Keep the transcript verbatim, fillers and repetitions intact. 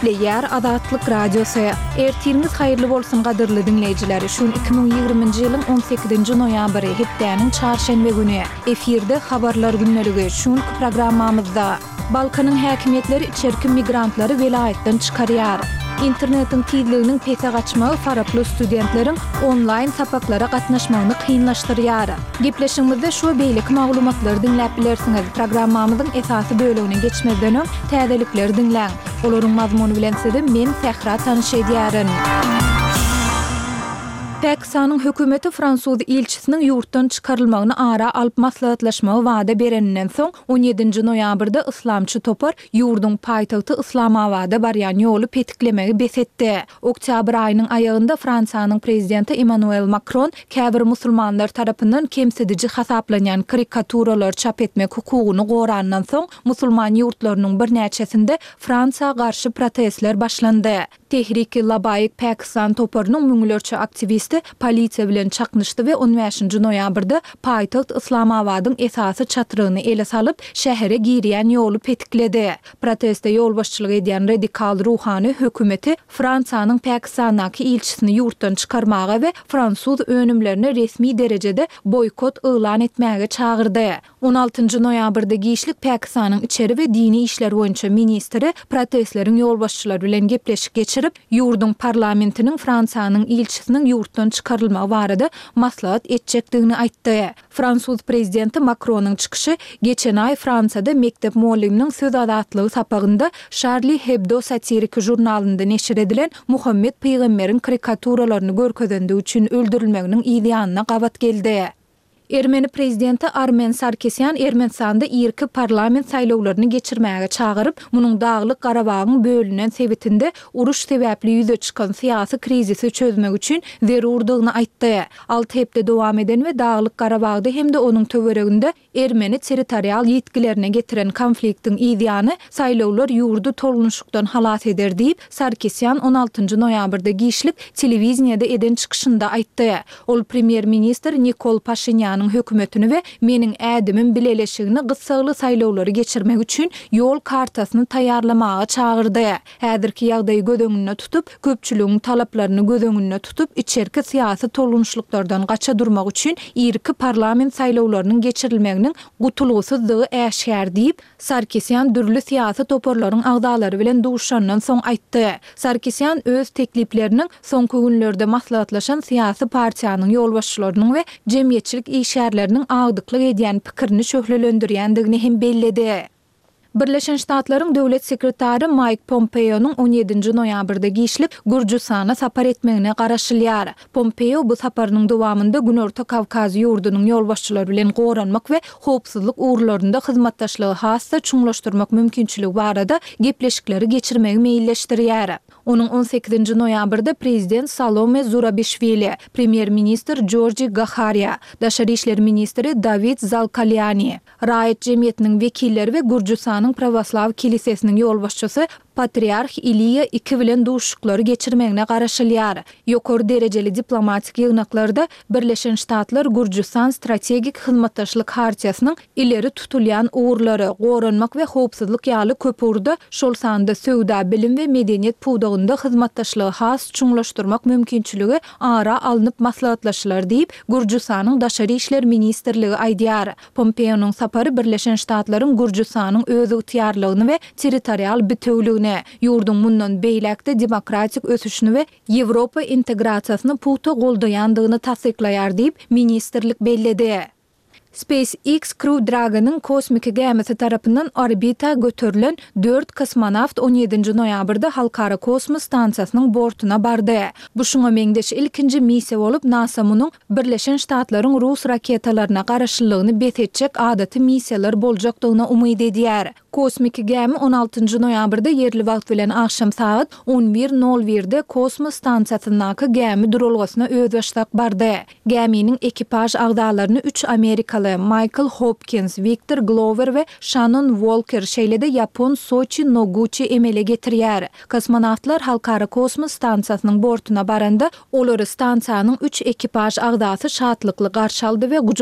Ýer Adatlyk radiosu. Ertiriniz hayırlı bolsun gadyrly dinleýijiler. Şu iki bin ýygrymynjy ýylyň on sekizinji noýabry hepdeniň çarşembe güni efirde habarlar günneligi şu programmamyzda Balkanyň häkimetleri içerki migrantlary welaýatdan çykarýar. İnternetin tizliginiň pese gaçmagy faraply studentleriň online sapaklara gatnaşmagyny kynlaşdyrýar. Gepleşigimizde şu beýlik maglumatlary dinläp bilersiňiz. Programmamyzyň esasy bölümine geçmeden öň täzelikleri dinläň. Olaryň mazmuny bilen sizi men Fähra tanyş edýärin. Pakistanyň hökümeti Fransuz ilçisiniň ýurtdan çykarylmagyny ara alyp maslahatlaşmagy wada bereninden soň on ýedinji noýabrda islamçy topar ýurdun paýtagty Islamabada barýan ýoly petiklemegi besetdi. Oktyabr aýynyň aýagynda Fransiýanyň prezidenti Emmanuel Macron käbir musulmanlar tarapyndan kemsedici hasaplanýan karikaturalar çap etmek hukugyny gorandan soň musulman ýurtlarynyň bir näçesinde Fransiýa garşy protestler başlandy. Tehrik-i Labayik Pakistan toparynyň müňlerçe aktivisti polisiýa bilen çaknyşdy we on beşinji noýabrda paýtagt Islamabadyň esasy çatyrygyny ele salyp şähere girýän ýoly petikledi. Proteste ýol başçylyk edýän radikal ruhany hökümeti Fransiýanyň Pakistandaky ilçisini ýurtdan çykarmaga we Fransuz önümlerini resmi derejede boykot elan etmäge çağırdy. on altynjy noýabrda Giýişlik Pakistanyň içeri we dini işler boýunça ministri protestleriň ýol başçylary bilen gepleşik geçirip ýurdun parlamentiniň Fransiýanyň ilçisiniň ýurtdan çykarylmagy barada maslahat etjekdigini aýtdy. Fransuz prezidenti Macronyň çykyşy geçen aý Fransada mektep mualliminiň söz azatlygy sapagynda Charlie Hebdo satirik jurnalynda neşir edilen Muhammed Peýgamberiň karikaturalaryny görkezendigi üçin öldürilmeginiň ýa-da gabat geldi. Ermeni prezidenti Armen Sarkisyan Ermenistanda ýerki parlament saýlawlaryny geçirmäge çağırıp, munyň Daglyk Garabagyň bölünen sebitinde uruş sebäpli ýüze çykan syýasy krizisi çözmek üçin zerurdygyny aýtdy. Alty hepde dowam eden we Daglyk Garabagda hemde onuň töwereginde Ermeni territorial ýetkilerine getiren konfliktiň ýa-da saýlawlar ýurdu tolunşlukdan halas eder diýip Sarkisyan on altynjy noýabrda Giýişlik telewiziýada eden çykyşynda aýtdy. Ol premier minister Nikol Paşinyan hökümetini we meniň ädimim bileleşigini gysgaly saýlawlary geçirmek üçin ýol kartasyny taýýarlamaga çağırdy. Häzirki ýagdaýy göz tutup, köpçüligiň talaplaryny göz öňünde tutup, içerki syýasy tolunşluklardan gaça durmak üçin ýerki parlament saýlawlarynyň geçirilmeginiň gutulgusuzlygy äşkär diýip Sarkisyan dürli syýasy toparlaryň agdalary bilen duşandan soň aýtdy. Sarkisyan öz teklipleriniň soňky günlerde maslahatlaşan syýasy partiýanyň ýol başçylarynyň we jemgyýetçilik işgärleriniň agdyklyk edýän pikirini şöhrelendirýändigini hem belledi. Birleşen Ştatlaryň döwlet sekretary Mike Pompeo'nun on ýedinji noýabrda Giýişlik Gürjistana sapar etmegine garaşylýar. Pompeo bu saparynyň dowamında Günorta Kawkaz ýurdunyň ýol başçylary bilen goranmak we howpsuzlyk uğurlarynda hyzmatdaşlygy hassa çuňlaşdyrmak mümkinçiligi barada gepleşikleri geçirmegi meýilleşdirýär. Onuň on sekizinji noýabrda prezident Salome Zurabishvili, premier minister Georgi Gakharya, daşary işler ministri David Zalkalyani, raýat jemgyýetiniň wekilleri we Gürjistanyň Pravoslav kilisesiniň ýol başçysy Patriarh Iliya iki bilen duşuklary geçirmegine garaşylýar. Ýokary derejeli diplomatik ýygnaklarda Birleşen Ştatlar Gürjistan strategik hyzmatdaşlyk hartiýasynyň ileri tutulýan uğurlary, goranmak we howpsuzlyk ýaly köpürde şol sanda söwda, bilim we medeniýet puwdagynda hyzmatdaşlygy has çuňlaşdyrmak mümkinçiligi ara alınıp maslahatlaşylar diýip Gürjistanyň daşary işler ministrligi aýdýar. Pompeo'nun sapary Birleşen Ştatlaryň Gürjistanyň öz ýurtýarlygyny we territorial bütünligini, ýurdun mundan beýlekde demokratik ösüşini we Ýewropa integrasiýasyny puta goldaýandygyny tasdiklaýar diýip ministrlik belledi. SpaceX Crew Dragon'ın kosmik gemisi tarapyndan orbita götürülen dört kosmonavt on ýedinji noýabrda Halkara Kosmos stansiýasynyň bortuna bardy. Bu şuňa meňdeş ilkinji missiýa bolup NASA munyň Birleşen Ştatlaryň Rus raketalaryna garaşylygyny besetjek adaty missiýalar boljakdygyna umyt edýär. Kosmik gemi on altynjy noýabrda yerli wagt bilen akşam saat on bir nol birde Kosmos stansiýasyndaky gemi durulgasyna özbaşlap bardy. Geminiň ekipaj agdalaryny üç Amerikaly Michael Hopkins, Victor Glover we Shannon Walker şeýlede Yapon Sochi Noguchi emele getirýär. Kosmonawtlar Halkara Kosmos stansiýasynyň bortuna baranda olary stansiýanyň üç ekipaj agdasy şatlykly garşy aldy we